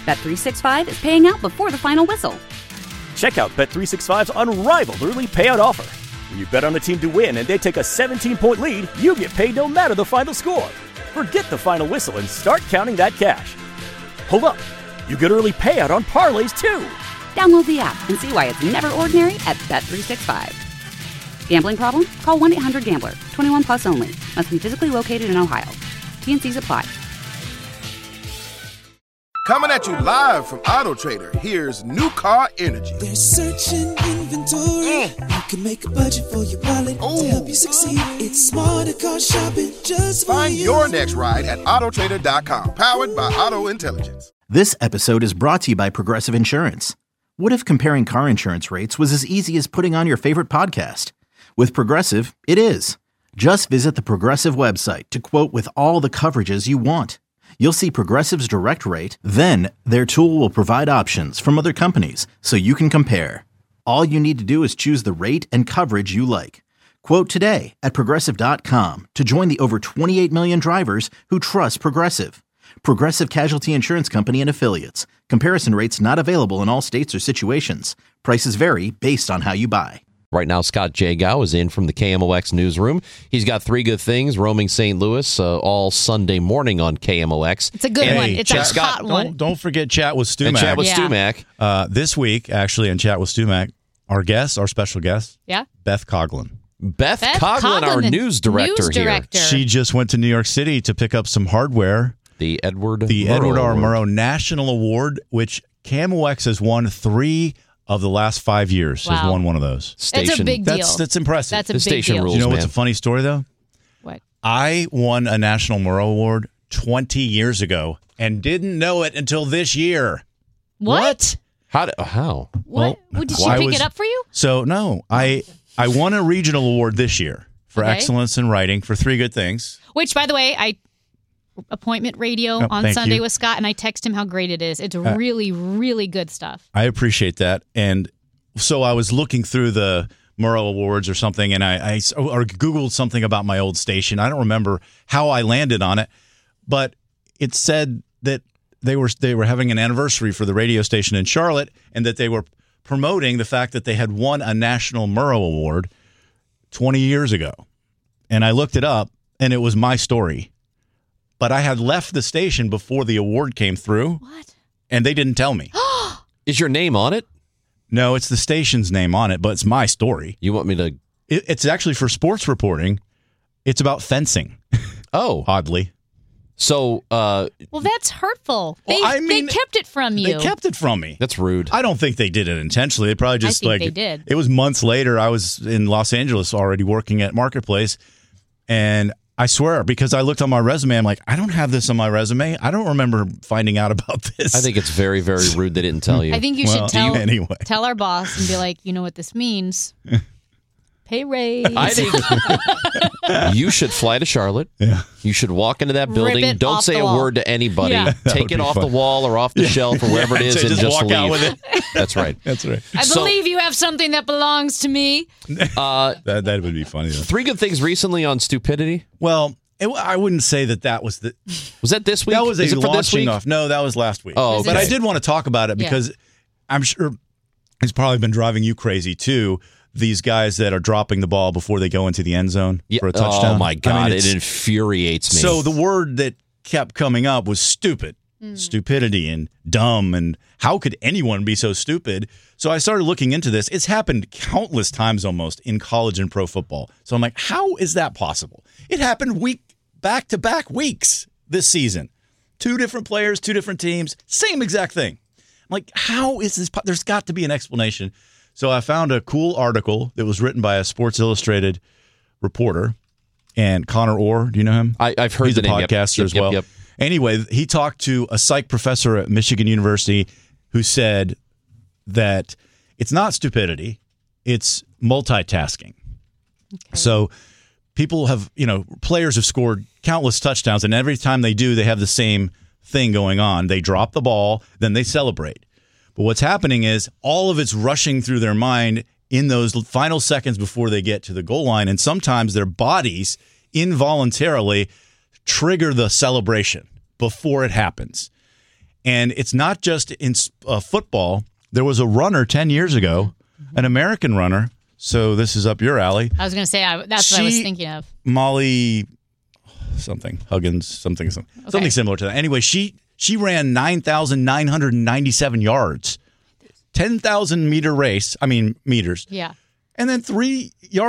Bet365 is paying out before the final whistle. Check out Bet365's unrivaled early payout offer. When you bet on a team to win and they take a 17-point lead, you get paid no matter the final score. Forget the final whistle and start counting that cash. Hold up. You get early payout on parlays, too. Download the app and see why it's never ordinary at Bet365. Gambling problem? Call 1-800-GAMBLER. 21 plus only. Must be physically located in Ohio. T&Cs apply. Coming at you live from Auto Trader, here's New Car Energy. They're searching inventory. You can make a budget for your wallet to help you succeed. It's smarter car shopping just for Find you. your next ride at autotrader.com. Powered by Auto Intelligence. This episode is brought to you by Progressive Insurance. What if comparing car insurance rates was as easy as putting on your favorite podcast? With Progressive, it is. Just visit the Progressive website to quote with all the coverages you want. You'll see Progressive's direct rate, then their tool will provide options from other companies so you can compare. All you need to do is choose the rate and coverage you like. Quote today at Progressive.com to join the over 28 million drivers who trust Progressive. Progressive Casualty Insurance Company and Affiliates. Comparison rates not available in all states or situations. Prices vary based on how you buy. Right now, Scott Jagow is in from the KMOX newsroom. He's got Three Good Things roaming St. Louis all Sunday morning on KMOX. It's a good one. It's a hot one. Don't forget Chat with Stu And Mac. Chat with Stu Mac. This week, actually, in Chat with Stu Mac, our special guest, Beth Coughlin. Beth Coughlin, our news director here. She just went to New York City to pick up some hardware. The Edward R. Murrow National Award, which KMOX has won 3 of the last 5 years. Has won one of those. That's a big deal. That's impressive. That's a big deal. You know what's a funny story, though? What? I won a National Murrow Award 20 years ago and didn't know it until this year. What? How? What? Did she pick it up for you? So, no. I won a regional award this year for excellence in writing for Three Good Things. Which, by the way, Appointment Radio on Sunday with Scott, and I text him how great it is. It's really, really good stuff. I appreciate that. And so I was looking through the Murrow Awards or something, and I Googled something about my old station. I don't remember how I landed on it, but it said that they were having an anniversary for the radio station in Charlotte, and that they were promoting the fact that they had won a National Murrow Award 20 years ago. And I looked it up, and it was my story. But I had left the station before the award came through. What? And they didn't tell me. Is your name on it? No, it's the station's name on it, but it's my story. You want me to... It's actually for sports reporting. It's about fencing. Oh. Oddly. So... well, that's hurtful. They kept it from you. They kept it from me. That's rude. I don't think they did it intentionally. They probably just they did. It was months later. I was in Los Angeles already working at Marketplace, and I swear, because I looked on my resume, I'm like, I don't have this on my resume. I don't remember finding out about this. I think it's very, very rude they didn't tell you. I think you should tell our boss and be like, you know what this means? Pay raise. I think you should fly to Charlotte. Yeah. You should walk into that building. Don't say a word to anybody. Yeah. Take it off the wall or off the shelf or wherever it is and just walk leave. out with it. That's right. That's right. I believe you have something that belongs to me. That would be funny, though. Three Good Things recently on stupidity. Well, I wouldn't say that was the... Was that this week? That was Is it for this launching week? off. No, that was last week. Oh, okay. But I did want to talk about it because I'm sure it's probably been driving you crazy, too. These guys that are dropping the ball before they go into the end zone for a touchdown. Oh, my God. I mean, it infuriates me. So the word that kept coming up was stupid, stupidity and dumb. And how could anyone be so stupid? So I started looking into this. It's happened countless times almost in college and pro football. So I'm like, how is that possible? It happened back-to-back weeks this season. 2 different players, 2 different teams, same exact thing. I'm like, how is this? There's got to be an explanation. So I found a cool article that was written by a Sports Illustrated reporter, and Connor Orr, do you know him? I've heard He's the a name. podcaster as well. Yep. Anyway, he talked to a psych professor at Michigan University who said that it's not stupidity, it's multitasking. Okay. So people have, players have scored countless touchdowns, and every time they do, they have the same thing going on. They drop the ball, then they celebrate. But what's happening is all of it's rushing through their mind in those final seconds before they get to the goal line. And sometimes their bodies involuntarily trigger the celebration before it happens. And it's not just in football. There was a runner 10 years ago, an American runner. So this is up your alley. I was going to say, that's what I was thinking of. Molly Huggins, something similar to that. Anyway, she ran 9,997 yards, 10,000 meter race. I mean, meters. Yeah. And then 3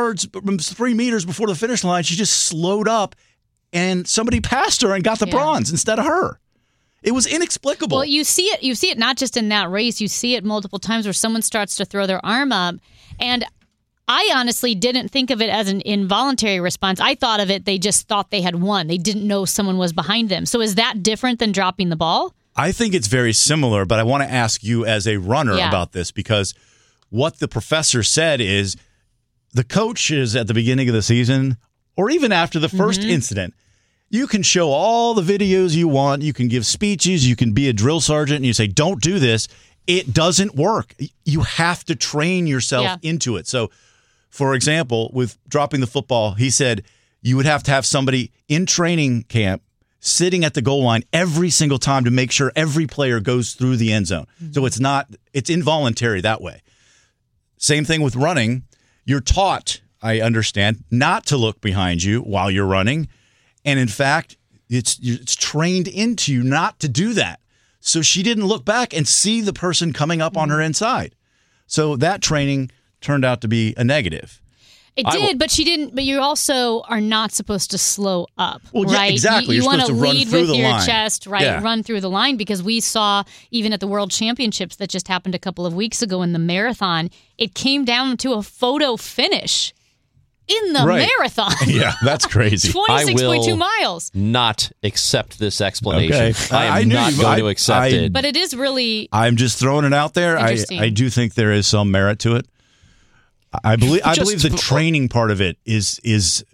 meters before the finish line, she just slowed up and somebody passed her and got the bronze instead of her. It was inexplicable. Well, you see it not just in that race. You see it multiple times where someone starts to throw their arm up. And I honestly didn't think of it as an involuntary response. I thought of it, they just thought they had won. They didn't know someone was behind them. So is that different than dropping the ball? I think it's very similar, but I want to ask you as a runner about this, because what the professor said is the coaches at the beginning of the season, or even after the first incident, you can show all the videos you want. You can give speeches. You can be a drill sergeant and you say, don't do this. It doesn't work. You have to train yourself into it. So, for example, with dropping the football, he said you would have to have somebody in training camp sitting at the goal line every single time to make sure every player goes through the end zone. So it's involuntary that way. Same thing with running. You're taught, I understand, not to look behind you while you're running. And in fact, it's trained into you not to do that. So she didn't look back and see the person coming up on her inside. So that training turned out to be a negative. It did, but she didn't. But you also are not supposed to slow up, well, right? Yeah, exactly. You want to run lead through with the your line. chest, right? Yeah. Run through the line, because we saw even at the World Championships that just happened a couple of weeks ago in the marathon, it came down to a photo finish in the marathon. Yeah, that's crazy. 26.2 miles. Not accept this explanation. Okay. I am not going to accept it. But it is really. I'm just throwing it out there. I do think there is some merit to it. I believe the training part of it is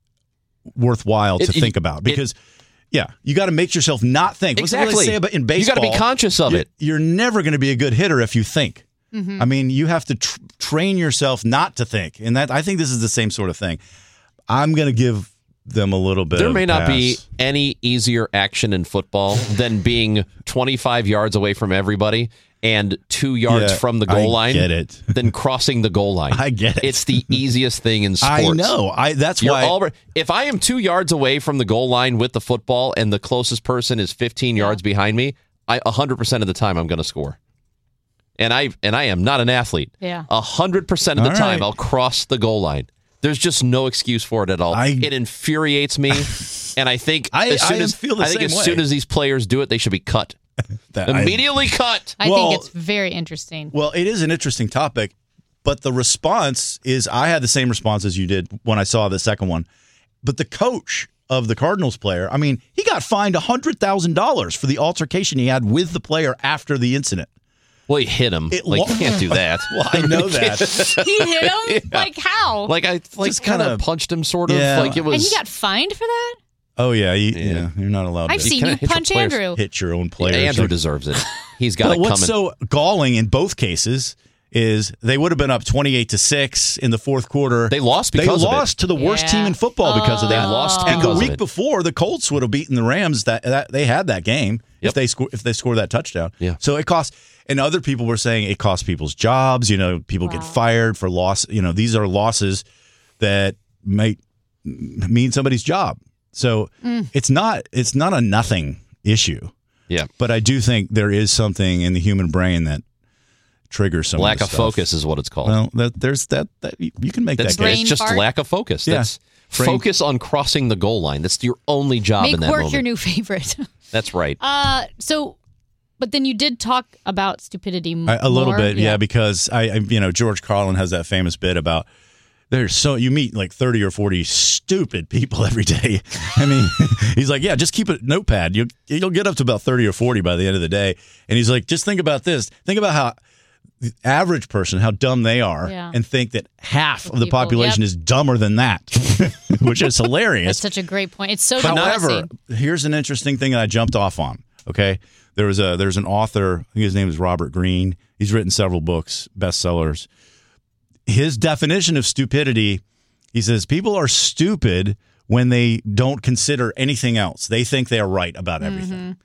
worthwhile to think about, because you got to make yourself not think. Exactly. Let's say about in baseball, you got to be conscious of it. You're never going to be a good hitter if you think. I mean, you have to train yourself not to think, and that I think this is the same sort of thing. I'm going to give them a little bit. There may not pass. be any easier action in football than being 25 yards away from everybody and 2 yards from the goal line. I get it. Than crossing the goal line. I get it. It's the easiest thing in sports. I know. That's why. If I am 2 yards away from the goal line with the football and the closest person is 15 yards behind me, 100% of the time I'm going to score. And I am not an athlete. 100% of the time I'll cross the goal line. There's just no excuse for it at all. It infuriates me, and I think as soon as these players do it, they should be cut. Immediately cut. I think it's very interesting. Well, it is an interesting topic, but the response is, I had the same response as you did when I saw the second one. But the coach of the Cardinals player, I mean, he got fined $100,000 for the altercation he had with the player after the incident. Well, he hit him. You can't do that. Well, I know that. He hit him? Like how? I just kind of punched him, sort of. Yeah. Like it was. And he got fined for that? Oh, yeah. You're not allowed to. I've seen you punch Andrew. Hit your own players. Andrew deserves it. He's got to come in. What's so galling in both cases is they would have been up 28-6 in the fourth quarter. They lost because of it. They lost to the worst team in football because of that. They lost and the because week of it. before, the Colts would have beaten the Rams. That they had that game if they score that touchdown. Yeah. So it cost. And other people were saying it cost people's jobs. People get fired for loss. These are losses that might mean somebody's job. So it's not a nothing issue. Yeah. But I do think there is something in the human brain that triggers some lack of of stuff. focus is what it's called. Well, there's that you can make that case. It's just lack of focus. Yeah. That's focus on crossing the goal line. That's your only job in that moment. Make work your new favorite. That's right. But then you did talk about stupidity more. A little bit, yeah, because I George Carlin has that famous bit about you meet like 30 or 40 stupid people every day. I mean, he's like, yeah, just keep a notepad. You'll get up to about 30 or 40 by the end of the day. And he's like, just think about this. Think about how the average person, how dumb they are, and think that half of the population is dumber than that, which is hilarious. That's such a great point. It's so However, here's an interesting thing that I jumped off on, okay? There's an author, I think his name is Robert Greene. He's written several books, bestsellers. His definition of stupidity, he says, people are stupid when they don't consider anything else. They think they are right about everything.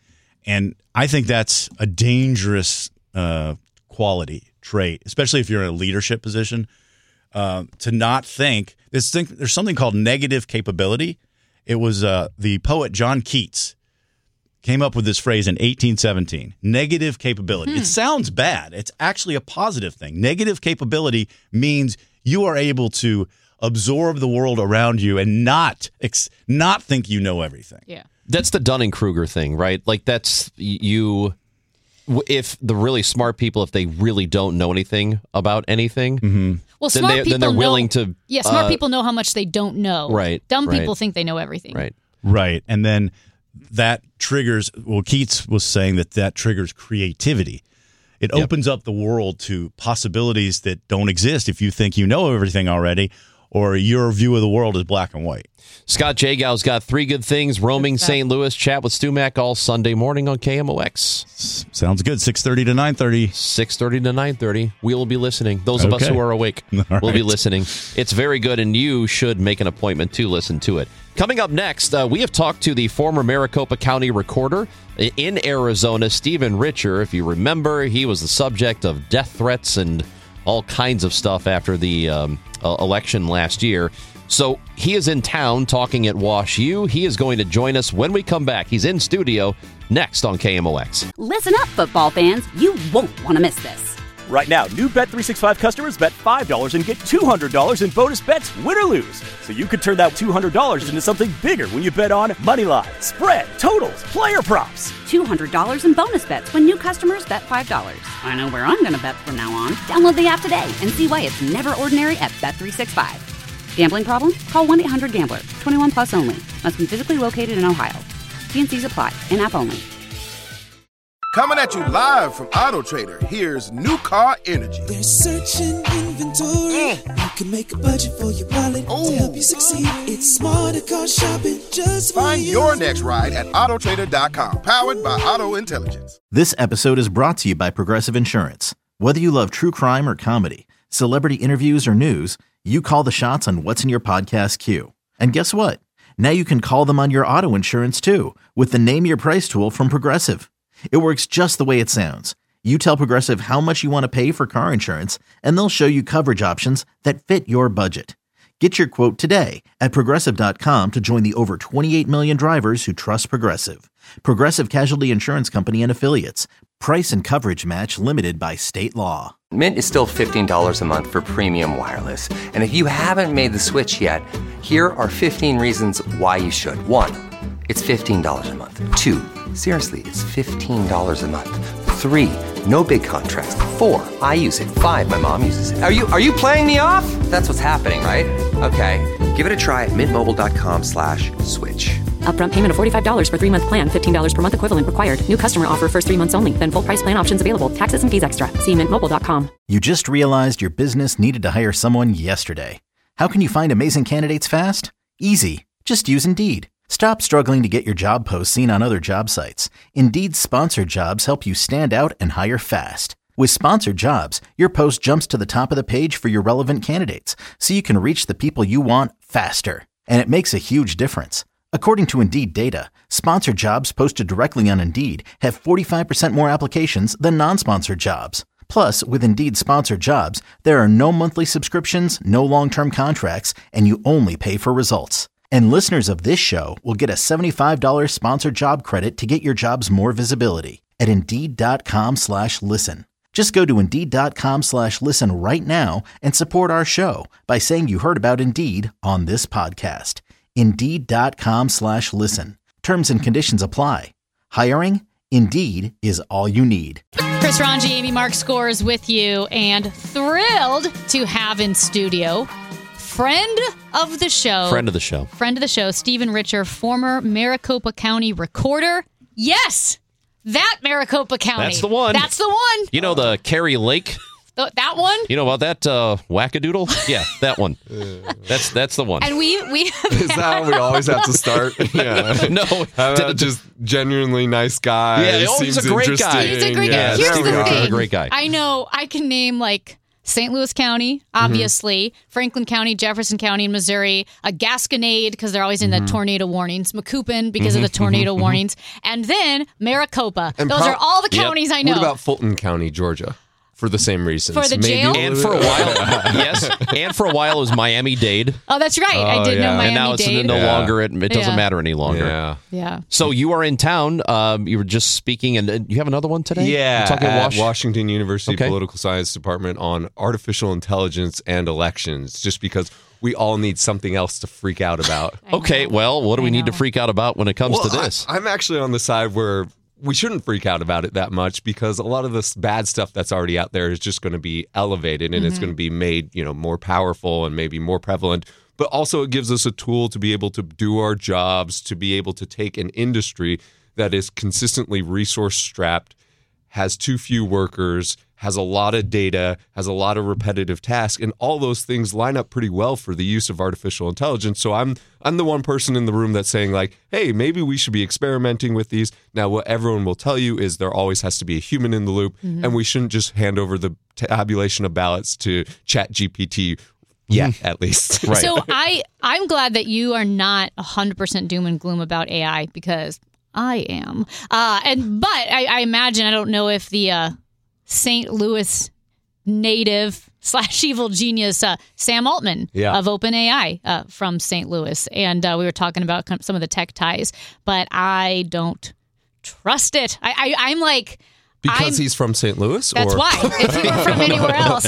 And I think that's a dangerous quality trait, especially if you're in a leadership position, to not think. There's something called negative capability. It was the poet John Keats came up with this phrase in 1817, negative capability. It sounds bad. It's actually a positive thing. Negative capability means you are able to absorb the world around you and not think you know everything. Yeah. That's the Dunning-Kruger thing, right? Like that's you. If the really smart people, if they really don't know anything about anything, well, then they're willing to. Yeah, smart people know how much they don't know. Right. Dumb people think they know everything. Right. And then that triggers. Well, Keats was saying that triggers creativity. It opens up the world to possibilities that don't exist if you think you know everything already, or your view of the world is black and white. Scott Jagow's got 3 good things. Roaming St. Louis. Chat with Stu Mac all Sunday morning on KMOX. Sounds good. 6:30 to 9:30. 6:30 to 9:30. We will be listening. Those of us who are awake will be listening. It's very good, and you should make an appointment to listen to it. Coming up next, we have talked to the former Maricopa County recorder in Arizona, Stephen Richer. If you remember, he was the subject of death threats and all kinds of stuff after the election last year. So he is in town talking at Wash U. He is going to join us when we come back. He's in studio next on KMOX. Listen up, football fans. You won't want to miss this. Right now, new Bet365 customers bet $5 and get $200 in bonus bets, win or lose. So you could turn that $200 into something bigger when you bet on moneyline, spread, totals, player props. $200 in bonus bets when new customers bet $5. I know where I'm going to bet from now on. Download the app today and see why it's never ordinary at Bet365. Gambling problem? Call 1-800-GAMBLER. 21 plus only. Must be physically located in Ohio. T&Cs apply. In-app only. Coming at you live from Auto Trader, here's New Car Energy. They're searching inventory. You can make a budget for your wallet to help you succeed. It's smarter car shopping just for Find you. your next ride at autotrader.com. Powered by Auto Intelligence. This episode is brought to you by Progressive Insurance. Whether you love true crime or comedy, celebrity interviews or news, you call the shots on what's in your podcast queue. And guess what? Now you can call them on your auto insurance too with the Name Your Price tool from Progressive. It works just the way it sounds. You tell Progressive how much you want to pay for car insurance, and they'll show you coverage options that fit your budget. Get your quote today at Progressive.com to join the over 28 million drivers who trust Progressive. Progressive Casualty Insurance Company and Affiliates. Price and coverage match limited by state law. Mint is still $15 a month for premium wireless. And if you haven't made the switch yet, here are 15 reasons why you should. 1, it's $15 a month. 2, seriously, it's $15 a month. 3, no big contrast. 4, I use it. 5, my mom uses it. Are you playing me off? That's what's happening, right? Okay, give it a try at mintmobile.com/switch. Upfront payment of $45 for 3-month plan. $15 per month equivalent required. New customer offer first 3 months only. Then full price plan options available. Taxes and fees extra. See mintmobile.com. You just realized your business needed to hire someone yesterday. How can you find amazing candidates fast? Easy. Just use Indeed. Stop struggling to get your job posts seen on other job sites. Indeed's sponsored jobs help you stand out and hire fast. With sponsored jobs, your post jumps to the top of the page for your relevant candidates, so you can reach the people you want faster. And it makes a huge difference. According to Indeed data, sponsored jobs posted directly on Indeed have 45% more applications than non-sponsored jobs. Plus, with Indeed sponsored jobs, there are no monthly subscriptions, no long-term contracts, and you only pay for results. And listeners of this show will get a $75 sponsored job credit to get your jobs more visibility at Indeed.com/listen. Just go to Indeed.com/listen right now and support our show by saying you heard about Indeed on this podcast. Indeed.com/listen. Terms and conditions apply. Hiring? Indeed is all you need. Chris Ranji, Amy Mark Scores with you, and thrilled to have in studio friend of the show, Stephen Richer, former Maricopa County recorder. Yes, that Maricopa County. That's the one. You know the Carrie Lake? That one? You know about that wackadoodle? Yeah, that one. That's the one. And we Is that how we always have to start? Yeah. No. Just genuinely nice guy. Yeah, he's a great guy. He's a great guy. Yeah, Here's the thing. A great guy. I know I can name like St. Louis County, obviously, Franklin County, Jefferson County in Missouri, Gasconade, because they're always in the tornado warnings, Macoupin, because of the tornado warnings, and then Maricopa. And Those are all the counties I know. What about Fulton County, Georgia? For the same reasons. For the jail? And for a while, yes. And for a while, it was Miami-Dade. Oh, that's right. I did know And now Miami-Dade. it's no longer, it doesn't matter any longer. Yeah. So you are in town. You were just speaking, and you have another one today? Yeah, You're talking at Washington University Okay. Political Science Department on artificial intelligence and elections, just because we all need something else to freak out about. Okay, well, what do we need to freak out about when it comes to this? I'm actually on the side where we shouldn't freak out about it that much, because a lot of this bad stuff that's already out there is just going to be elevated, and it's going to be made, more powerful and maybe more prevalent. But also it gives us a tool to be able to do our jobs, to be able to take an industry that is consistently resource strapped, has too few workers, has a lot of data, has a lot of repetitive tasks, and all those things line up pretty well for the use of artificial intelligence. So I'm the one person in the room that's saying, like, hey, maybe we should be experimenting with these. Now, what everyone will tell you is there always has to be a human in the loop, and we shouldn't just hand over the tabulation of ballots to ChatGPT yet, at least. Right. So I'm glad that you are not 100% doom and gloom about AI, because I am. But I imagine, I don't know if the St. Louis native / evil genius Sam Altman of OpenAI from St. Louis. And we were talking about some of the tech ties, but I don't trust it. I'm like... Because he's from St. Louis? That's why. If he were from anywhere else.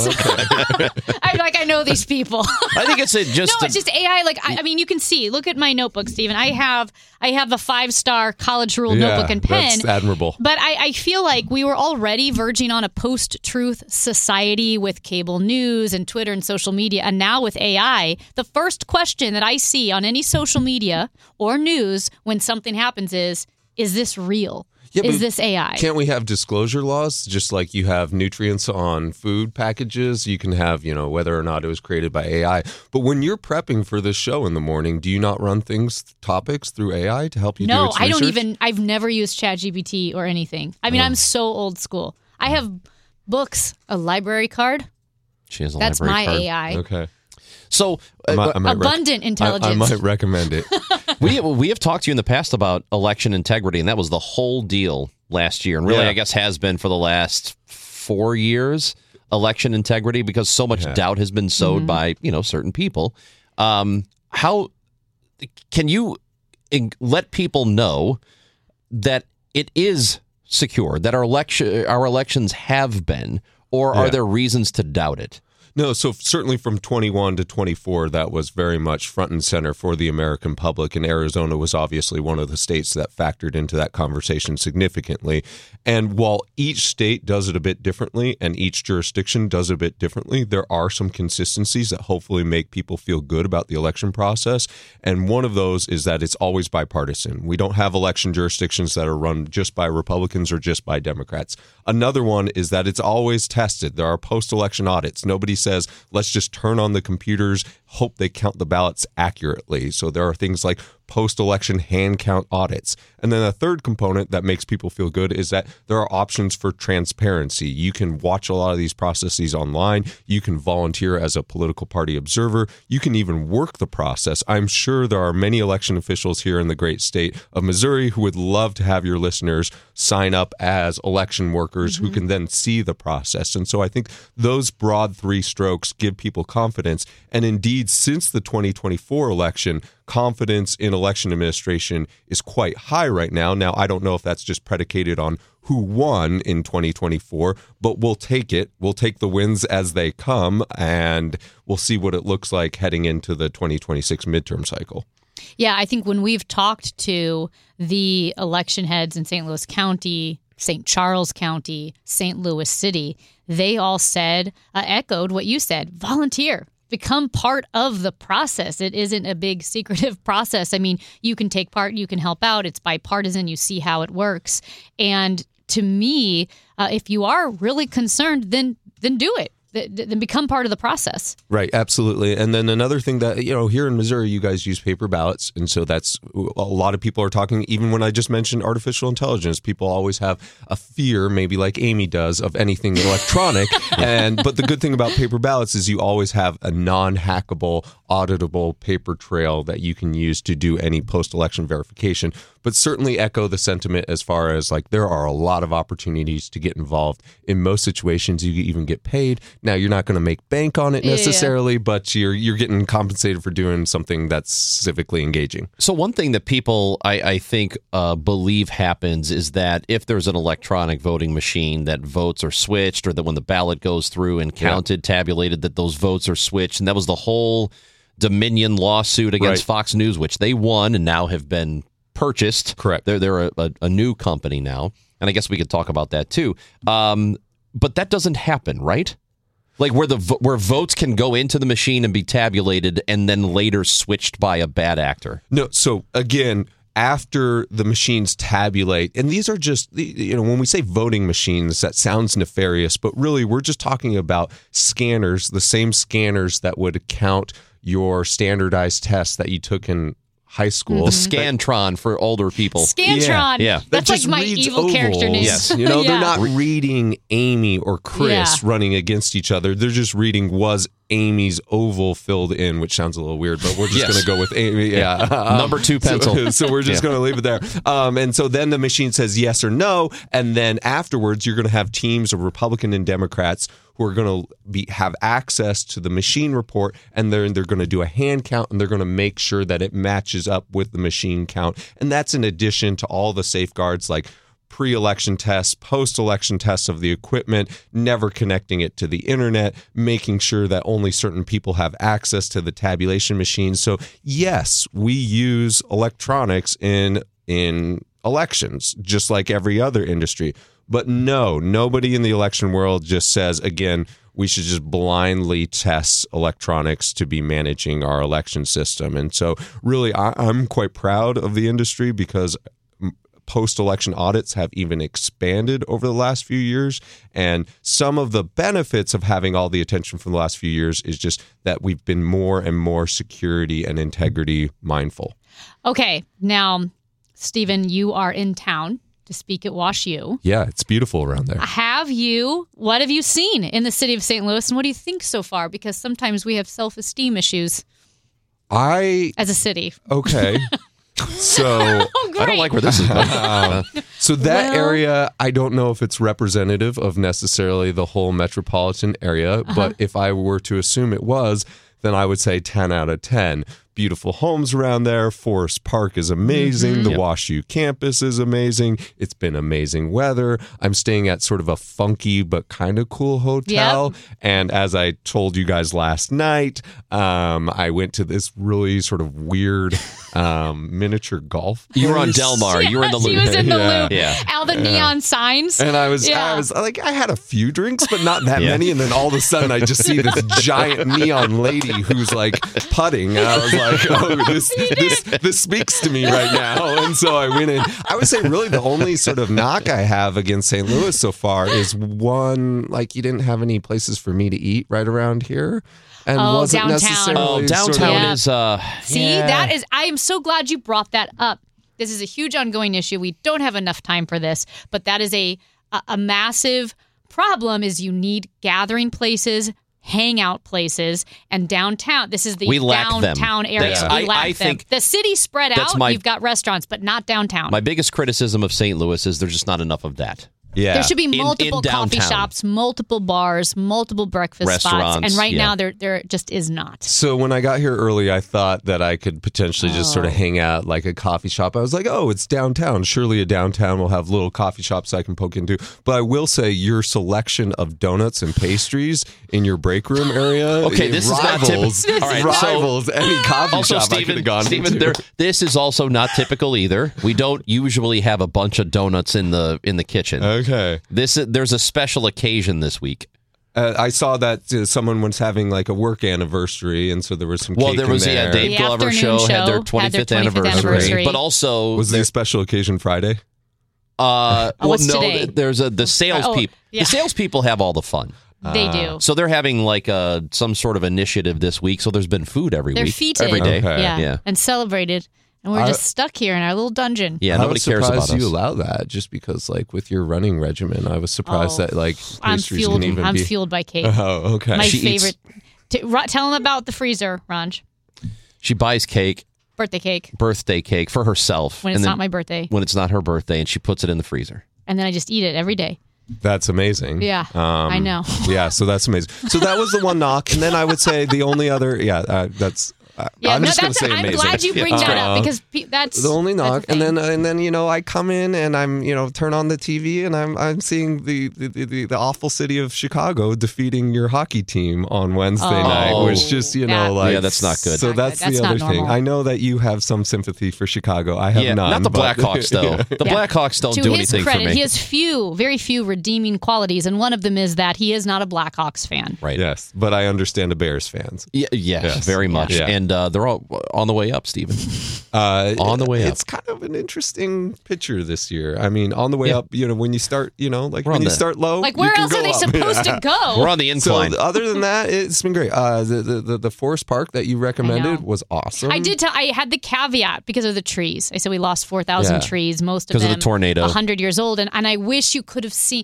I know these people. I think it's it's just AI. Like, I mean, you can see. Look at my notebook, Stephen. I have a 5-star college rule notebook and pen. That's admirable. But I feel like we were already verging on a post-truth society with cable news and Twitter and social media. And now with AI, the first question that I see on any social media or news when something happens is this real? Yeah, is this AI? Can't we have disclosure laws? Just like you have nutrients on food packages, you can have, whether or not it was created by AI. But when you're prepping for this show in the morning, do you not run topics through AI to help you do its research? No, I've never used ChatGPT or anything. I mean, I'm so old school. I have books, a library card. She has a That's library card. That's my AI. Okay. So I might abundant intelligence. I might recommend it. We have talked to you in the past about election integrity, and that was the whole deal last year. And really, I guess, has been for the last 4 years, election integrity, because so much doubt has been sowed by, certain people. How can you let people know that it is secure, that our elections have been, or are there reasons to doubt it? No, so certainly from 21 to 24, that was very much front and center for the American public, and Arizona was obviously one of the states that factored into that conversation significantly. And while each state does it a bit differently and each jurisdiction does it a bit differently, there are some consistencies that hopefully make people feel good about the election process. And one of those is that it's always bipartisan. We don't have election jurisdictions that are run just by Republicans or just by Democrats. Another one is that it's always tested. There are post-election audits. Nobody says, let's just turn on the computers, hope they count the ballots accurately. So there are things like post-election hand count audits. And then a third component that makes people feel good is that there are options for transparency. You can watch a lot of these processes online. You can volunteer as a political party observer. You can even work the process. I'm sure there are many election officials here in the great state of Missouri who would love to have your listeners sign up as election workers who can then see the process. And so I think those broad three strokes give people confidence. And indeed, since the 2024 election, confidence in election administration is quite high right now. Now, I don't know if that's just predicated on who won in 2024, but we'll take it. We'll take the wins as they come, and we'll see what it looks like heading into the 2026 midterm cycle. Yeah, I think when we've talked to the election heads in St. Louis County, St. Charles County, St. Louis City, they all said, echoed what you said, volunteer. Become part of the process. It isn't a big secretive process. I mean, you can take part, you can help out. It's bipartisan. You see how it works. And to me, if you are really concerned, then do it. then become part of the process. Right, absolutely. And then another thing that, here in Missouri, you guys use paper ballots. And so that's a lot of people are talking, even when I just mentioned artificial intelligence, people always have a fear, maybe like Amy does, of anything electronic. But the good thing about paper ballots is you always have a non-hackable, auditable paper trail that you can use to do any post-election verification. But certainly echo the sentiment as far as like there are a lot of opportunities to get involved. In most situations, you even get paid. Now, you're not going to make bank on it necessarily, but you're getting compensated for doing something that's civically engaging. So one thing that people, I think, believe happens is that if there's an electronic voting machine, that votes are switched, or that when the ballot goes through and counted, tabulated, that those votes are switched. And that was the whole Dominion lawsuit against Fox News, which they won and now have been purchased. Correct. They're a new company now, and I guess we could talk about that too. But that doesn't happen, right? Like where votes can go into the machine and be tabulated and then later switched by a bad actor. No. So again, after the machines tabulate, and these are just, when we say voting machines, that sounds nefarious, but really we're just talking about scanners, the same scanners that would count your standardized tests that you took in high school. The Scantron for older people. Scantron. Yeah. That's like my evil character name. Yes. They're not reading Amy or Chris running against each other. They're just reading, was Amy's oval filled in, which sounds a little weird, but we're just going to go with Amy. Number 2 pencil. So we're just going to leave it there. And so then the machine says yes or no. And then afterwards, you're going to have teams of Republican and Democrats who are going to have access to the machine report, and they're going to do a hand count, and they're going to make sure that it matches up with the machine count. And that's in addition to all the safeguards like pre-election tests, post-election tests of the equipment, never connecting it to the internet, making sure that only certain people have access to the tabulation machines. So yes, we use electronics in elections, just like every other industry. But no, nobody in the election world just says, again, we should just blindly test electronics to be managing our election system. And so really, I'm quite proud of the industry because post-election audits have even expanded over the last few years. And some of the benefits of having all the attention from the last few years is just that we've been more and more security and integrity mindful. Okay. Now, Stephen, you are in town to speak at Wash U. Yeah, it's beautiful around there. What have you seen in the city of St. Louis, and what do you think so far? Because sometimes we have self-esteem issues as a city. Okay. So I don't like where this is going. So that area, I don't know if it's representative of necessarily the whole metropolitan area, but if I were to assume it was, then I would say 10 out of 10. Beautiful homes around there. Forest Park is amazing. The Wash U campus is amazing. It's been amazing weather. I'm staying at sort of a funky but kind of cool hotel. Yep. And as I told you guys last night, I went to this really sort of weird miniature golf place. You were on Del Mar. You were in the loop. He was in the loop. Yeah. All the neon signs. And I was like, I had a few drinks, but not that many. And then all of a sudden, I just see this giant neon lady who's like putting. And I was like, oh, this speaks to me right now. And so I went in. I would say really the only sort of knock I have against St. Louis so far is one, like you didn't have any places for me to eat right around here. And wasn't downtown. necessarily downtown is that is, I am so glad you brought that up. This is a huge ongoing issue. We don't have enough time for this, but that is a massive problem is you need gathering places, hangout places, and downtown. This is the downtown area. We lack them. The city spread out, you've got restaurants, but not downtown. My biggest criticism of St. Louis is there's just not enough of that. Yeah. There should be multiple coffee shops, multiple bars, multiple breakfast spots. And right now, there just is not. So when I got here early, I thought that I could potentially just sort of hang out like a coffee shop. I was like, oh, it's downtown. Surely a downtown will have little coffee shops I can poke into. But I will say your selection of donuts and pastries in your break room area this is not typical. All right, rivals any coffee shop I could have gone into. This is also not typical either. We don't usually have a bunch of donuts in the kitchen. Okay. There's a special occasion this week. I saw that someone was having like a work anniversary, and so there was some cake there was in there. Dave Glover show had their 25th anniversary. But also was the special occasion Friday? What's today? There's the salespeople. Yeah. The salespeople have all the fun. They do. So they're having like some sort of initiative this week. So there's been food every They're week. feted. Every day. Okay. Yeah. And celebrated. And we're just stuck here in our little dungeon. Yeah, nobody cares about us. You allow that just because, like, with your running regimen, I was surprised that like pastries can even I'm be. fueled by cake. Oh, okay. My She favorite. Tell them about the freezer, Ranj. She buys cake, Birthday cake for herself. when it's not my birthday, When it's not her birthday, and she puts it in the freezer. and then I just eat it every day. That's amazing. Yeah, I know. Yeah, so that's amazing. So that was the one knock, and then I would say the only other. That's. I'm just going to say amazing. I'm glad you bring that up because that's the only knock, that's and then I come in and I'm turn on the TV and I'm seeing the awful city of Chicago defeating your hockey team on Wednesday night, which just that's not good. So that's the other thing. I know that you have some sympathy for Chicago. I have none. Not the Blackhawks though. The Blackhawks don't do anything credit, for me. He has very few redeeming qualities, and one of them is that he is not a Blackhawks fan. Right. Yes, but I understand the Bears fans. Yes, very much. Yeah. And they're all on the way up, Stephen. On the way up. It's kind of an interesting picture this year. I mean, on the way up, when you start, when you start low, like where you can else are they go up. supposed to go? We're on the incline. So other than that, it's been great. The Forest Park that you recommended was awesome. I did. I had the caveat because of the trees. I said we lost 4,000 trees, most of them because of the tornado, 100 years old, and I wish you could have seen.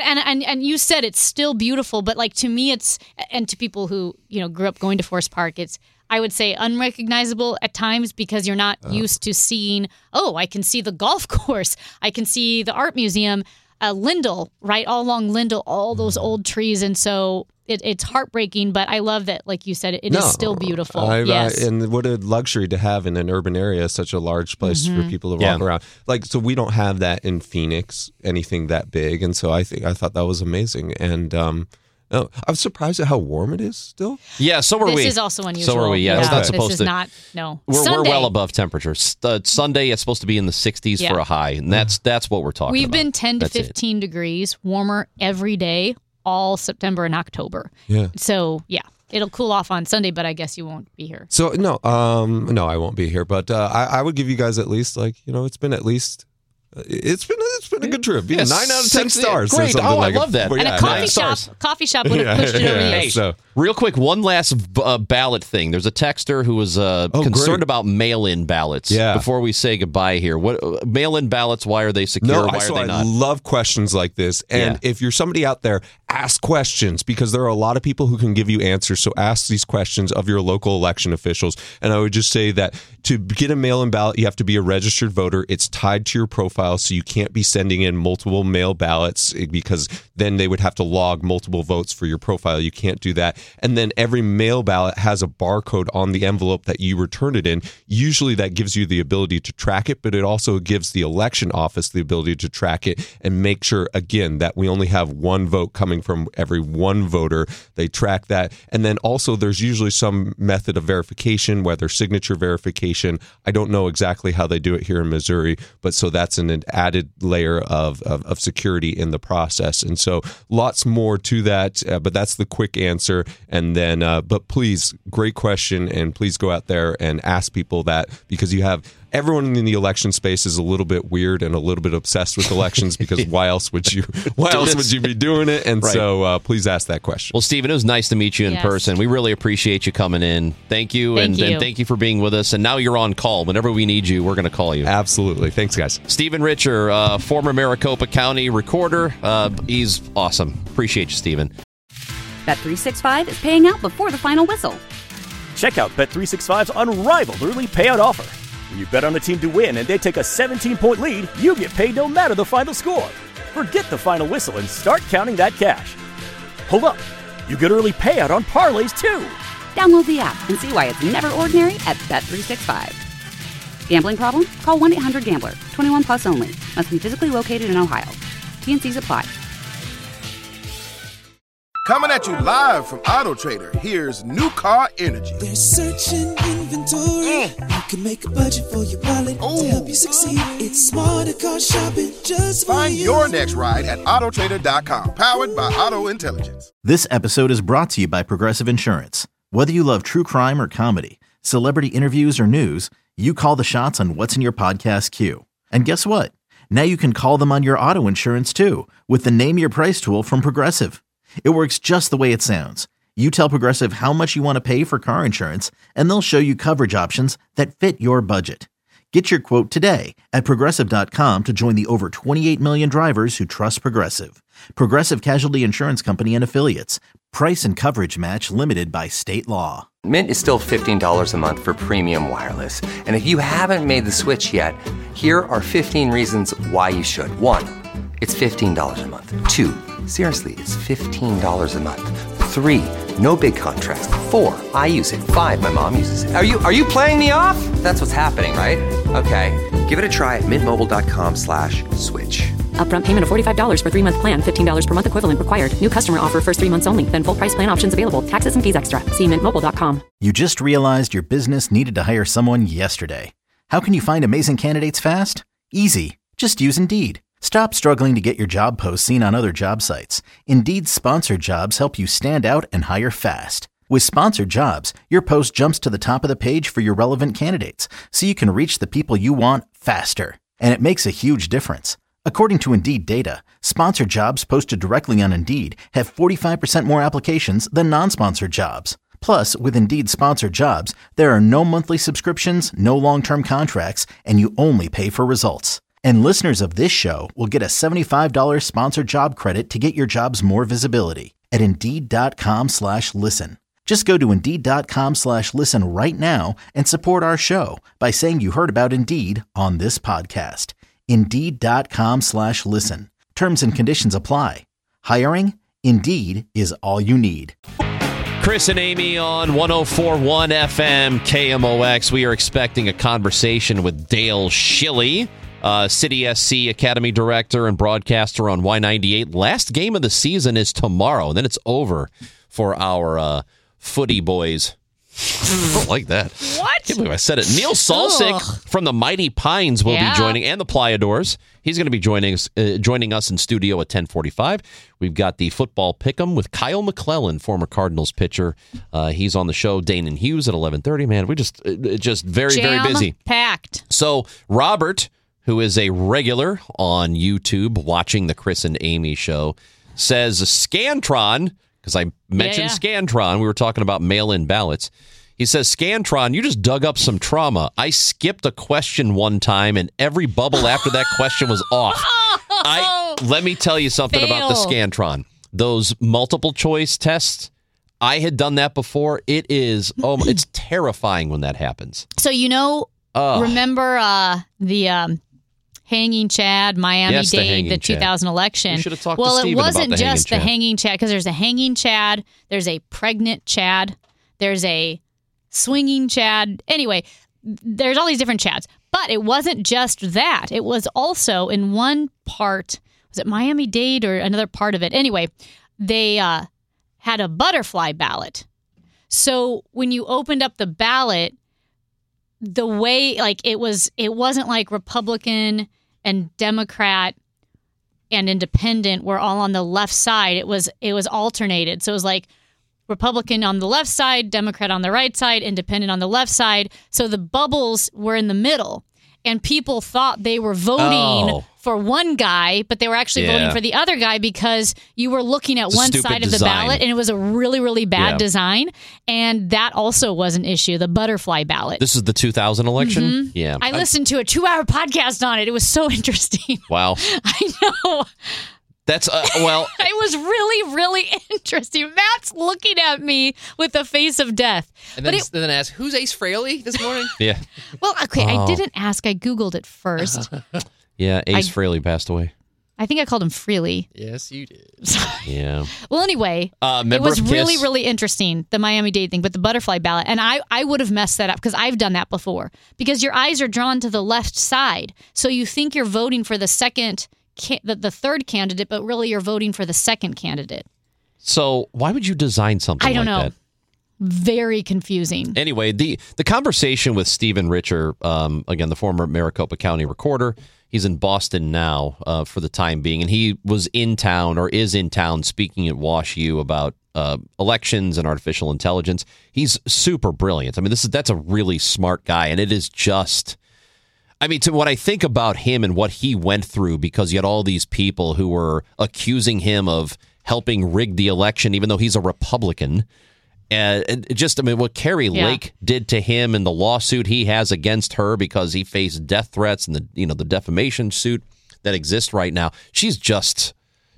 And you said it's still beautiful, but like to me, and to people who grew up going to Forest Park, it's. I would say unrecognizable at times because you're not used to seeing, I can see the golf course. I can see the art museum, Lindell, right? All along Lindell, all those old trees. And so it's heartbreaking, but I love that, like you said, it is still beautiful. Yes. And what a luxury to have in an urban area, such a large place for people to walk around. Like, so we don't have that in Phoenix, anything that big. And so I thought that was amazing. And, I'm surprised at how warm it is still. Yeah, so are we. This is also unusual. So are we. Yeah, it's not supposed to. This is not. No, we're well above temperature. Sunday, it's supposed to be in the 60s for a high, and that's what we're talking about. We've been 10 to 15 degrees warmer every day, all September and October. Yeah. So it'll cool off on Sunday, but I guess you won't be here. So no, I won't be here. But I would give you guys at least it's been at least. It's been a good trip. 9 out of 10 stars. Great. Or I love that. And a coffee shop would have pushed it over the edge. So. Real quick, one last ballot thing. There's a texter who was concerned about mail-in ballots. Yeah. Before we say goodbye here, what mail-in ballots? Why are they secure? Why are they not? I love questions like this. And if you're somebody out there, ask questions because there are a lot of people who can give you answers. So ask these questions of your local election officials. And I would just say that to get a mail-in ballot, you have to be a registered voter. It's tied to your profile, so you can't be sending in multiple mail ballots because then they would have to log multiple votes for your profile. You can't do that. And then every mail ballot has a barcode on the envelope that you return it in. Usually that gives you the ability to track it, but it also gives the election office the ability to track it and make sure, again, that we only have one vote coming from every one voter. They track that. And then also there's usually some method of verification, whether signature verification. I don't know exactly how they do it here in Missouri, but so that's an added layer of security in the process. And so lots more to that, but that's the quick answer. And then, but please, great question, and please go out there and ask people that because you have everyone in the election space is a little bit weird and a little bit obsessed with elections because why else would you be doing it? And so please ask that question. Well, Stephen, it was nice to meet you in person. We really appreciate you coming in. Thank you. And thank you for being with us. And now you're on call. Whenever we need you, we're going to call you. Absolutely. Thanks, guys. Stephen Richer, former Maricopa County recorder. He's awesome. Appreciate you, Stephen. Bet365 is paying out before the final whistle. Check out Bet365's unrivaled early payout offer. When you bet on a team to win and they take a 17-point lead, you get paid no matter the final score. Forget the final whistle and start counting that cash. Hold up. You get early payout on parlays, too. Download the app and see why it's never ordinary at Bet365. Gambling problem? Call 1-800-GAMBLER. 21 plus only. Must be physically located in Ohio. T&Cs apply. Coming at you live from Auto Trader, here's New Car Energy. They're searching inventory. You can make a budget for your wallet to help you succeed. It's smarter car shopping just for Find you. your next ride at autotrader.com. Powered by Auto Intelligence. This episode is brought to you by Progressive Insurance. Whether you love true crime or comedy, celebrity interviews or news, you call the shots on what's in your podcast queue. And guess what? Now you can call them on your auto insurance too with the Name Your Price tool from Progressive. It works just the way it sounds. You tell Progressive how much you want to pay for car insurance, and they'll show you coverage options that fit your budget. Get your quote today at Progressive.com to join the over 28 million drivers who trust Progressive. Progressive Casualty Insurance Company and Affiliates. Price and coverage match limited by state law. Mint is still $15 a month for premium wireless. And if you haven't made the switch yet, here are 15 reasons why you should. 1, it's $15 a month. 2, seriously, it's $15 a month. 3, no big contrast. 4, I use it. 5, my mom uses it. Are you playing me off? That's what's happening, right? Okay, give it a try at mintmobile.com/switch. Upfront payment of $45 for 3-month plan. $15 per month equivalent required. New customer offer first 3 months only. Then full price plan options available. Taxes and fees extra. See mintmobile.com. You just realized your business needed to hire someone yesterday. How can you find amazing candidates fast? Easy. Just use Indeed. Stop struggling to get your job posts seen on other job sites. Indeed's sponsored jobs help you stand out and hire fast. With sponsored jobs, your post jumps to the top of the page for your relevant candidates, so you can reach the people you want faster. And it makes a huge difference. According to Indeed data, sponsored jobs posted directly on Indeed have 45% more applications than non-sponsored jobs. Plus, with Indeed sponsored jobs, there are no monthly subscriptions, no long-term contracts, and you only pay for results. And listeners of this show will get a $75 sponsored job credit to get your jobs more visibility at Indeed.com/listen. Just go to Indeed.com/listen right now and support our show by saying you heard about Indeed on this podcast. Indeed.com/listen. Terms and conditions apply. Hiring? Indeed is all you need. Chris and Amy on 104.1 FM KMOX. We are expecting a conversation with Dale Schilly, City SC Academy Director and broadcaster on Y98. Last game of the season is tomorrow, and then it's over for our footy boys. I don't like that. What? I can't believe I said it. Neil Salsick from the Mighty Pines will be joining, and the Playadors. He's going to be joining us in studio at 10:45. We've got the football pick'em with Kyle McClellan, former Cardinals pitcher. He's on the show. Danon Hughes at 11:30. Man, we just very, very busy. Packed. So Robert, who is a regular on YouTube watching the Chris and Amy show, says Scantron, because I mentioned Scantron. We were talking about mail-in ballots. He says, Scantron, you just dug up some trauma. I skipped a question one time, and every bubble after that question was off. Let me tell you something about the Scantron. Those multiple choice tests, I had done that before. It is, it's terrifying when that happens. So, remember the Hanging Chad, Miami-Dade, the 2000 election. We should have talked to Steven it wasn't about the just the Hanging Hanging Chad, because there's a Hanging Chad, there's a Pregnant Chad, there's a Swinging Chad. Anyway, there's all these different Chads. But it wasn't just that. It was also in one part, was it Miami-Dade or another part of it? Anyway, they had a butterfly ballot. So when you opened up the ballot, the way, it wasn't like Republican and Democrat and Independent were all on the left side. It was alternated. So it was like Republican on the left side, Democrat on the right side, Independent on the left side. So the bubbles were in the middle, and people thought they were voting for one guy, but they were actually voting for the other guy because you were looking at one side of the ballot, and it was a really, really bad design. And that also was an issue, the butterfly ballot. This is the 2000 election? Mm-hmm. Yeah. I listened to a 2-hour podcast on it. It was so interesting. Wow. I know. That's, it was really, really interesting. Matt's looking at me with the face of death. And then asked, who's Ace Frehley this morning? Yeah. Well, okay, I didn't ask. I Googled it first. Yeah, Ace Frehley passed away. I think I called him Freely. Yes, you did. Yeah. Well, anyway, it was really, really interesting, the Miami-Dade thing, but the butterfly ballot. And I would have messed that up because I've done that before. Because your eyes are drawn to the left side. So you think you're voting for the third candidate, but really you're voting for the second candidate. So why would you design something like that? I don't know. Very confusing. Anyway, the conversation with Stephen Richer, again, the former Maricopa County recorder, he's in Boston now for the time being, and he was in town or is in town speaking at Wash U about elections and artificial intelligence. He's super brilliant. I mean, that's a really smart guy, and it is just... I mean, to what I think about him and what he went through, because you had all these people who were accusing him of helping rig the election, even though he's a Republican. And what Carrie Lake did to him and the lawsuit he has against her because he faced death threats and the defamation suit that exists right now. She's just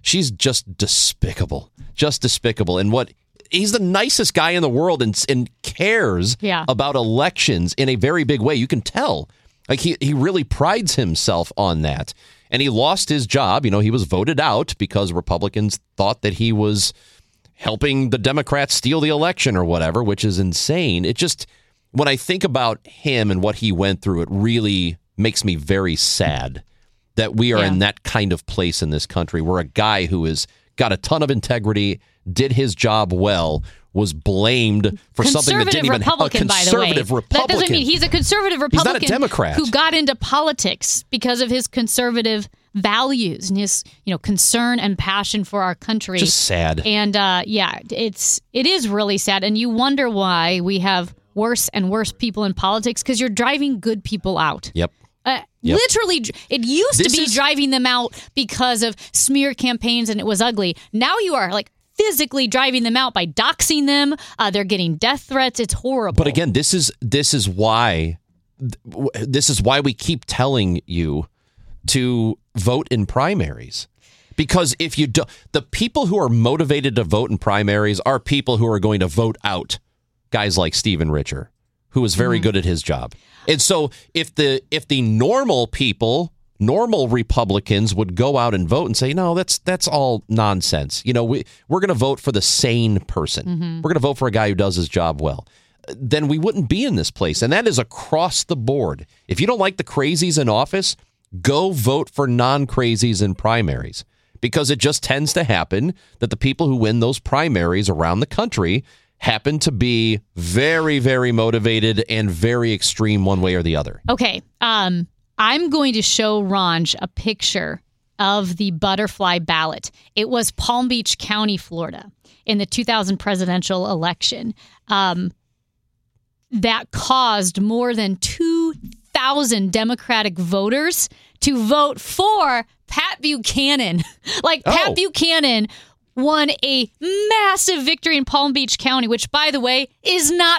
despicable, And he's the nicest guy in the world and cares about elections in a very big way. You can tell, like he really prides himself on that. And he lost his job. He was voted out because Republicans thought that he was helping the Democrats steal the election or whatever, which is insane. It just, when I think about him and what he went through, it really makes me very sad that we are in that kind of place in this country where a guy who has got a ton of integrity, did his job well, was blamed for something that didn't even happen. A conservative Republican. That doesn't mean he's a conservative Republican. He's not a Democrat who got into politics because of his conservative values and his concern and passion for our country. Just sad. And it is really sad. And you wonder why we have worse and worse people in politics, because you're driving good people out. Yep. Literally, it used to be driving them out because of smear campaigns and it was ugly. Now you are physically driving them out by doxing them. They're getting death threats. It's horrible. But again, this is why we keep telling you to vote in primaries. Because if you do, the people who are motivated to vote in primaries are people who are going to vote out guys like Stephen Richer, who is very good at his job. And so if the normal people, normal Republicans would go out and vote and say, no, that's all nonsense. We're going to vote for the sane person. We're going to vote for a guy who does his job well. Then we wouldn't be in this place. And that is across the board. If you don't like the crazies in office, go vote for non-crazies in primaries, because it just tends to happen that the people who win those primaries around the country happen to be very, very motivated and very extreme one way or the other. Okay. I'm going to show Ranj a picture of the butterfly ballot. It was Palm Beach County, Florida, in the 2000 presidential election. That caused more than 2,000 Democratic voters to vote for Pat Buchanan. Pat Buchanan won a massive victory in Palm Beach County, which, by the way, is not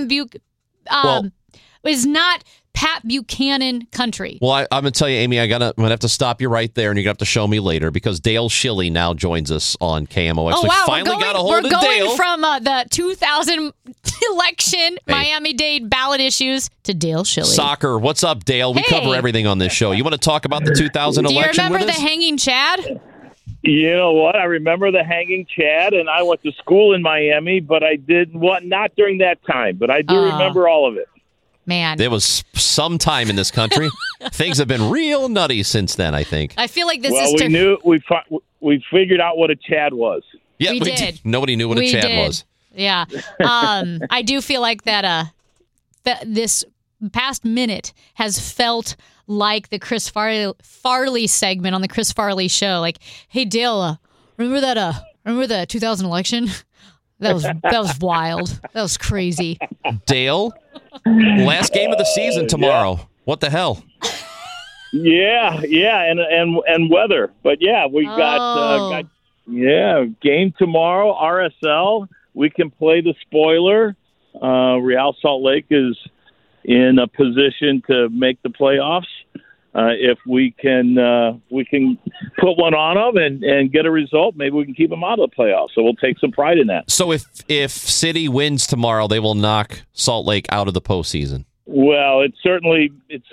Pat Buchanan country. Well, I'm going to tell you, Amy, I'm going to have to stop you right there, and you're going to have to show me later, because Dale Schilly now joins us on KMOX. Oh, wow. Finally got a hold of Dale. We're going from the 2000 election Miami-Dade ballot issues to Dale Schilly. Soccer. What's up, Dale? We cover everything on this show. You want to talk about the 2000 election with us? Do you remember the hanging Chad? You know what? I remember the hanging Chad, and I went to school in Miami, but I not during that time, but I do remember all of it. Man. There was some time in this country. Things have been real nutty since then, I think. I feel like this we figured out what a Chad was. Yeah, we did. Nobody knew what a Chad was. Yeah. I do feel like that this past minute has felt like the Chris Farley segment on the Chris Farley show. Like, hey, Dale, remember the 2000 election? That was wild. That was crazy. Dale, last game of the season tomorrow. Yeah. What the hell? Yeah, and weather. But yeah, we got game tomorrow. RSL. We can play the spoiler. Real Salt Lake is in a position to make the playoffs. If we can put one on them and get a result, maybe we can keep them out of the playoffs. So we'll take some pride in that. So if City wins tomorrow, they will knock Salt Lake out of the postseason. Well, it certainly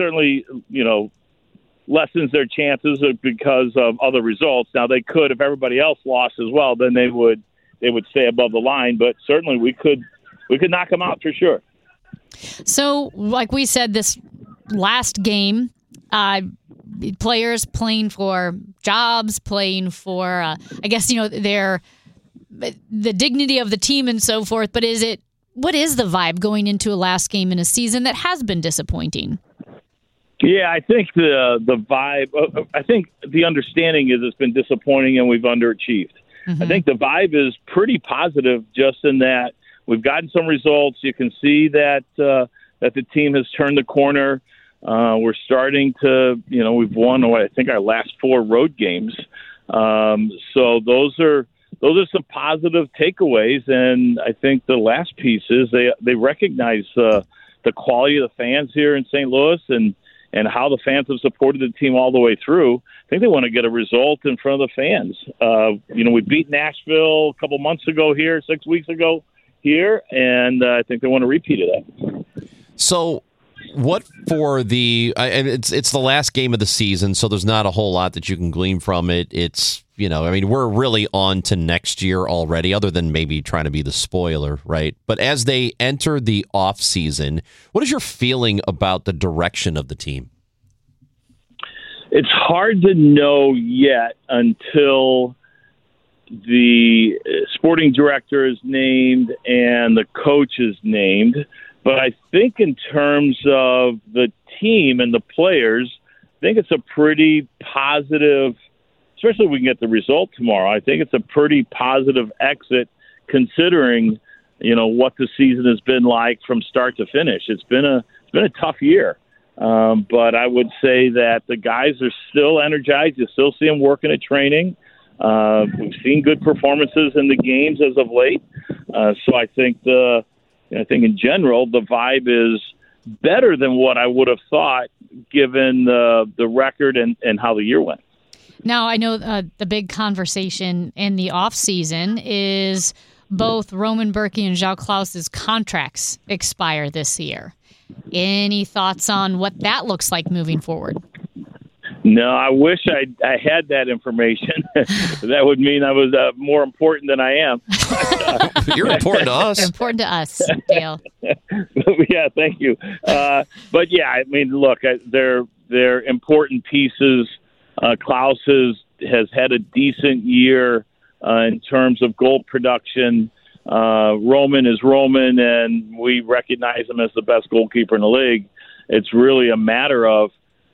lessens their chances because of other results. Now they could, if everybody else lost as well, then they would stay above the line. But certainly we could knock them out for sure. So, like we said, this last game. Players playing for jobs, playing for, the dignity of the team and so forth. But what is the vibe going into a last game in a season that has been disappointing? Yeah, I think the vibe, I think the understanding is it's been disappointing and we've underachieved. Mm-hmm. I think the vibe is pretty positive, just in that we've gotten some results. You can see that the team has turned the corner. We're starting to, we've won, I think, our last 4 road games. So those are those are some positive takeaways. And I think the last piece is they recognize the quality of the fans here in St. Louis and how the fans have supported the team all the way through. I think they want to get a result in front of the fans. We beat Nashville a couple months ago here, 6 weeks ago here, and I think they want to repeat of that. So what for the it's the last game of the season, so there's not a whole lot that you can glean from it. It's, we're really on to next year already, other than maybe trying to be the spoiler, right? But as they enter the off season, what is your feeling about the direction of the team? It's hard to know yet until the sporting director is named and the coach is named. But I think in terms of the team and the players, I think it's a pretty positive, especially if we can get the result tomorrow. I think it's a pretty positive exit considering, what the season has been like from start to finish. It's been a tough year. But I would say that the guys are still energized. You still see them working at training. We've seen good performances in the games as of late. So I think in general, the vibe is better than what I would have thought given the record and how the year went. Now, I know the big conversation in the offseason is both Roman Bürki and João Klaus's contracts expire this year. Any thoughts on what that looks like moving forward? No, I wish I had that information. That would mean I was more important than I am. You're important to us. You're important to us, Dale. Yeah, thank you. But yeah, I mean, look, they're important pieces. Klaus has had a decent year in terms of goal production. Roman is Roman, and we recognize him as the best goalkeeper in the league. It's really a matter of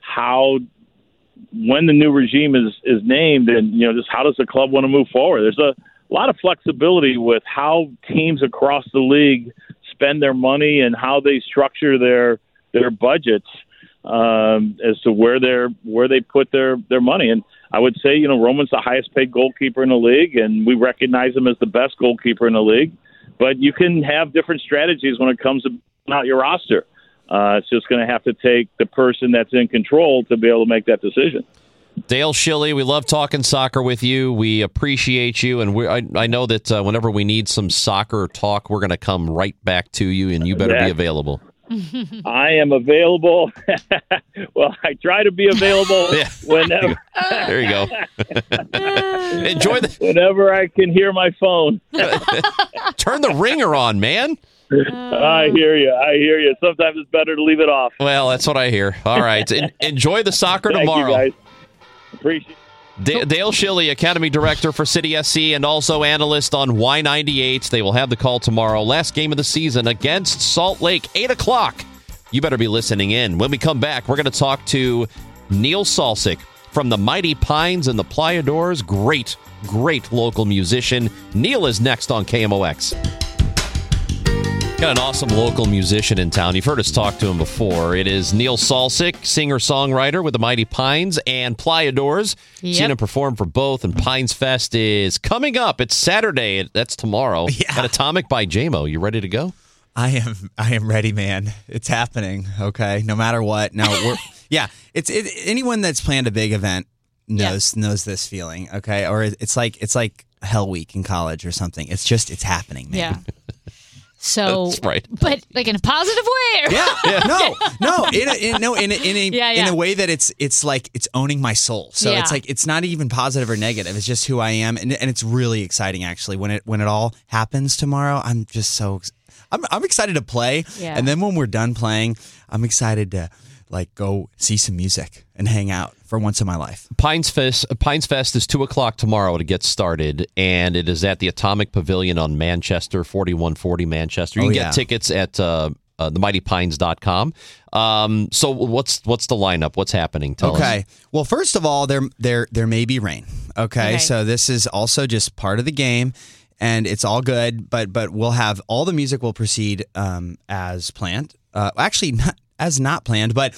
when the new regime is named and, just how does the club want to move forward? There's a lot of flexibility with how teams across the league spend their money and how they structure their budgets as to where they put their money. And I would say, Roman's the highest paid goalkeeper in the league, and we recognize him as the best goalkeeper in the league. But you can have different strategies when it comes to out your roster. It's just going to have to take the person that's in control to be able to make that decision. Dale Schilly, we love talking soccer with you. We appreciate you, and I know that whenever we need some soccer talk, we're going to come right back to you, and you better be available. I am available. Well, I try to be available whenever. There you go. Enjoy whenever I can hear my phone. Turn the ringer on, man. I hear you. Sometimes it's better to leave it off. Well, that's what I hear. All right. Enjoy the soccer tomorrow. Thank you, guys. Appreciate it. Dale Schilly, Academy Director for City SC and also analyst on Y98. They will have the call tomorrow. Last game of the season against Salt Lake, 8 o'clock. You better be listening in. When we come back, we're going to talk to Neil Salsic from the Mighty Pines and the Playadors. Great local musician. Neil is next on KMOX. Got an awesome local musician in town. You've heard us talk to him before. It is Neil Salsic, singer-songwriter with the Mighty Pines and Playadors. Yep. Seen him perform for both, and Pines Fest is coming up. It's Saturday. That's tomorrow. Yeah. At Atomic by JMO. You ready to go? I am ready, man. It's happening. Okay, no matter what. No, it's anyone that's planned a big event knows this feeling. Okay, or it's like Hell Week in college or something. It's happening, man. Yeah. So, that's right. But like in a positive way. In a way that it's like it's owning my soul. So it's like it's not even positive or negative. It's just who I am, and it's really exciting actually when it all happens tomorrow. I'm just so I'm excited to play, and then when we're done playing, I'm excited to like go see some music and hang out for once in my life. Pines Fest is 2 o'clock tomorrow to get started, and it is at the Atomic Pavilion on Manchester, 4140 Manchester. You can get tickets at themightypines.com. So what's the lineup? What's happening? Tell us. Well, first of all, there may be rain. Okay, so this is also just part of the game. And it's all good, but we'll have all the music will proceed as planned. Actually, not planned, but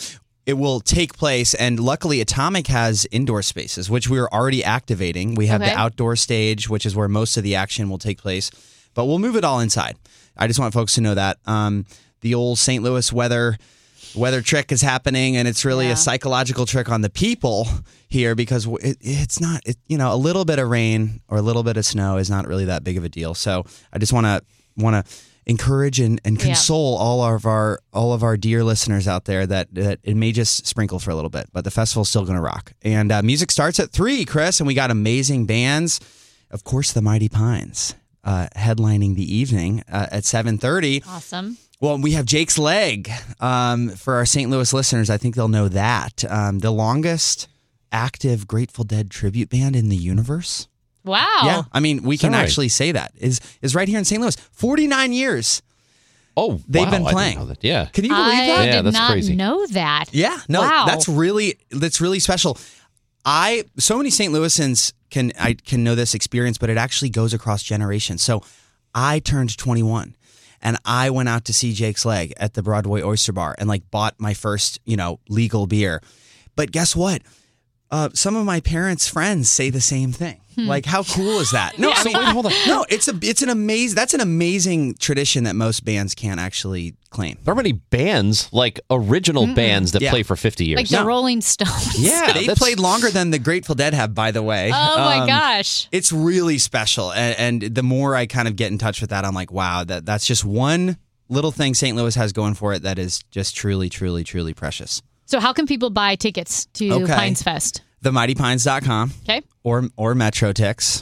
it will take place, and luckily Atomic has indoor spaces, which we are already activating. We have the outdoor stage, which is where most of the action will take place, but we'll move it all inside. I just want folks to know that. The old St. Louis weather trick is happening, and it's really a psychological trick on the people here because it's not, a little bit of rain or a little bit of snow is not really that big of a deal. So I just want to encourage and console all of our dear listeners out there that it may just sprinkle for a little bit, but the festival's still going to rock. And music starts at 3, Chris, and we got amazing bands. Of course, the Mighty Pines headlining the evening at 7:30. Awesome. Well, we have Jake's Leg. For our St. Louis listeners, I think they'll know that. The longest active Grateful Dead tribute band in the universe. Wow. Yeah, I mean, we can actually say that. Is right here in St. Louis. 49 years. Oh, they've been I playing. didn't know that. Yeah. Can you believe that? Yeah, that's not crazy. know that. Yeah, no, wow. that's really special. So many St. Louisans can know this experience, but it actually goes across generations. So I turned 21 and I went out to see Jake's Leg at the Broadway Oyster Bar and bought my first, legal beer. But guess what? Some of my parents' friends say the same thing. How cool is that? No, wait, hold on. No, that's an amazing tradition that most bands can't actually claim. There are many bands, original bands that play for 50 years. Like the Rolling Stones. Yeah, they played longer than the Grateful Dead have, by the way. Oh my gosh. It's really special. And the more I kind of get in touch with that, I'm like, wow, that's just one little thing St. Louis has going for it that is just truly, truly, truly precious. So how can people buy tickets to Pines Fest? TheMightyPines.com. Okay. Or Metrotix,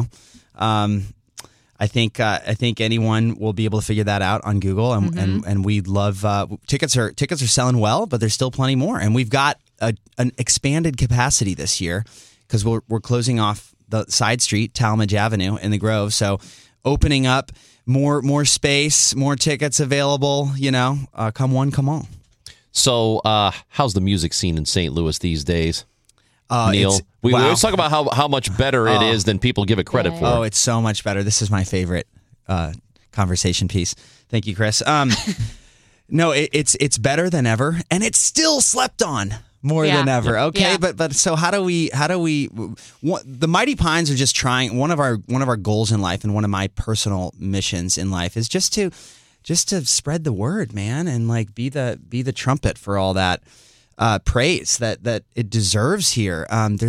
I think anyone will be able to figure that out on Google, and we'd love tickets are selling well, but there's still plenty more, and we've got an expanded capacity this year because we're closing off the side street, Talmadge Avenue in the Grove, so opening up more space, more tickets available. Come one, come all. So, how's the music scene in St. Louis these days? Neil, we always talk about how much better it is than people give it credit for. Oh, it's so much better. This is my favorite conversation piece. Thank you, Chris. No, it's better than ever, and it's still slept on more than ever. Okay, but so how do we? The Mighty Pines are just trying. One of our goals in life, and one of my personal missions in life, is just to spread the word, man, and be the trumpet for all that praise that it deserves here.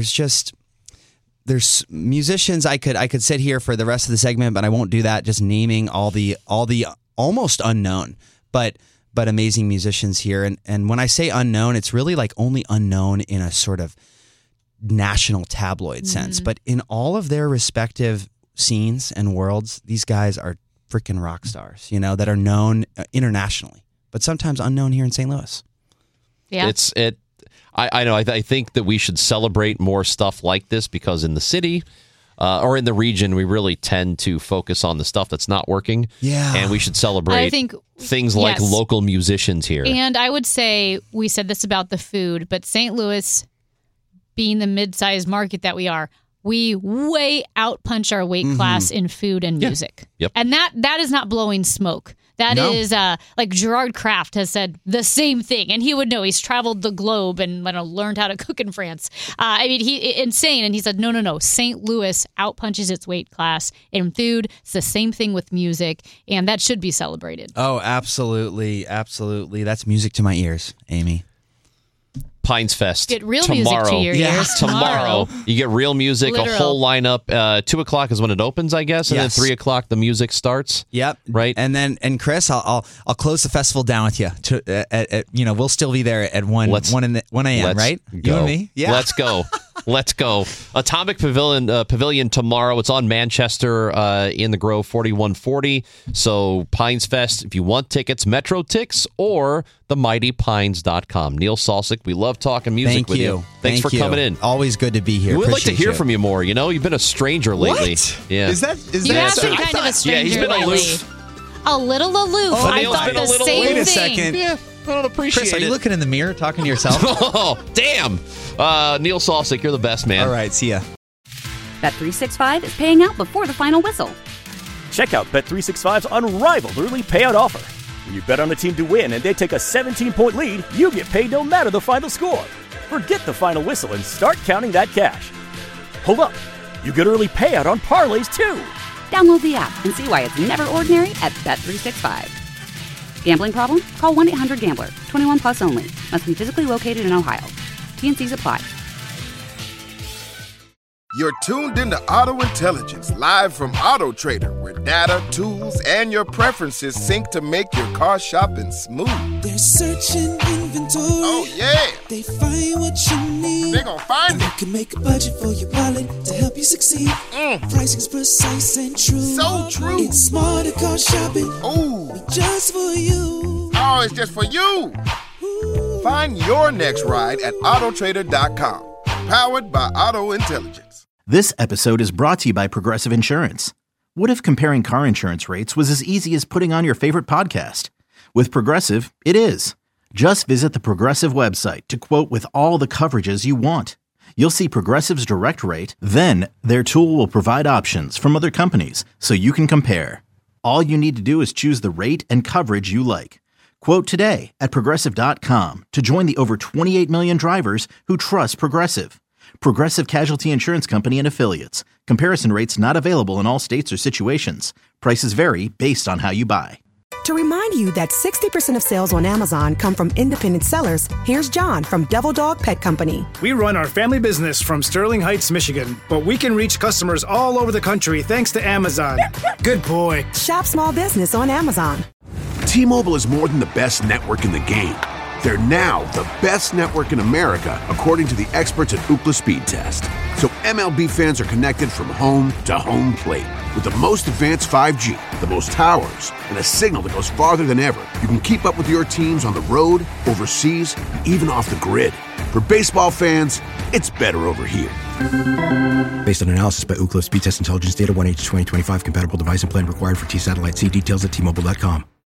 There's musicians. I could sit here for the rest of the segment, but I won't do that. Just naming all the almost unknown, but amazing musicians here. And when I say unknown, it's really only unknown in a sort of national tabloid sense. But in all of their respective scenes and worlds, these guys are freaking rock stars, that are known internationally, but sometimes unknown here in St. Louis. Yeah. I know. I think that we should celebrate more stuff like this because in the city or in the region, we really tend to focus on the stuff that's not working. Yeah. And we should celebrate things like local musicians here. And I would say, we said this about the food, but St. Louis, being the mid-sized market that we are, we way outpunch our weight class in food and music. Yep. And that is not blowing smoke. That is like Gerard Kraft has said the same thing, and he would know. He's traveled the globe and learned how to cook in France. He insane, and he said no. St. Louis outpunches its weight class in food. It's the same thing with music, and that should be celebrated. Oh, absolutely, absolutely. That's music to my ears, Amy. Pines Fest. Get real music to your ears. Tomorrow. You get real music, a whole lineup. 2 o'clock is when it opens, I guess, and then 3 o'clock the music starts. Yep. Right. And Chris, I'll close the festival down with you. We'll still be there at 1 a.m. Right? Go. You and me. Yeah. Let's go. Let's go. Atomic Pavilion tomorrow. It's on Manchester in the Grove, 4140. So Pines Fest, if you want tickets, Metrotix or themightypines.com. Neil Salsic, we love talking music with you. Thanks for coming in. Always good to be here. We'd like to hear from you more. You've been a stranger lately. What? Yeah. Is that you have been kind of a stranger he's been lately. aloof. A little aloof. I thought the same thing. Wait a second. Yeah, I don't appreciate Chris, are you looking in the mirror talking to yourself? Oh, damn. Neil Salsic, you're the best, man. All right, see ya. Bet365 is paying out before the final whistle. Check out Bet365's unrivaled early payout offer. When you bet on the team to win and they take a 17-point lead, you get paid no matter the final score. Forget the final whistle and start counting that cash. Hold up. You get early payout on parlays, too. Download the app and see why it's never ordinary at Bet365. Gambling problem? Call 1-800-GAMBLER. 21 plus only. Must be physically located in Ohio. T&Cs apply. You're tuned into Auto Intelligence, live from Auto Trader, where data, tools, and your preferences sync to make your car shopping smooth. They're searching inventory. Oh, yeah. They find what you need. They're gonna find it. You can make a budget for your wallet to help you succeed. Pricing's precise and true. So true. It's smarter car shopping. Ooh. Just for you. Oh, it's just for you. Find your next ride at autotrader.com. Powered by Auto Intelligence. This episode is brought to you by Progressive Insurance. What if comparing car insurance rates was as easy as putting on your favorite podcast? With Progressive, it is. Just visit the Progressive website to quote with all the coverages you want. You'll see Progressive's direct rate, then their tool will provide options from other companies so you can compare. All you need to do is choose the rate and coverage you like. Quote today at Progressive.com to join the over 28 million drivers who trust Progressive. Progressive Casualty Insurance Company and Affiliates. Comparison rates not available in all states or situations. Prices vary based on how you buy. To remind you that 60% of sales on Amazon come from independent sellers, here's John from Devil Dog Pet Company. We run our family business from Sterling Heights, Michigan, but we can reach customers all over the country thanks to Amazon. Good boy. Shop small business on Amazon. T-Mobile is more than the best network in the game. They're now the best network in America, according to the experts at Ookla Speed Test. So MLB fans are connected from home to home plate. With the most advanced 5G, the most towers, and a signal that goes farther than ever, you can keep up with your teams on the road, overseas, and even off the grid. For baseball fans, it's better over here. Based on analysis by Ookla Speed Test Intelligence Data 1H2025 compatible device and plan required for T-Satellite. See details at T-Mobile.com.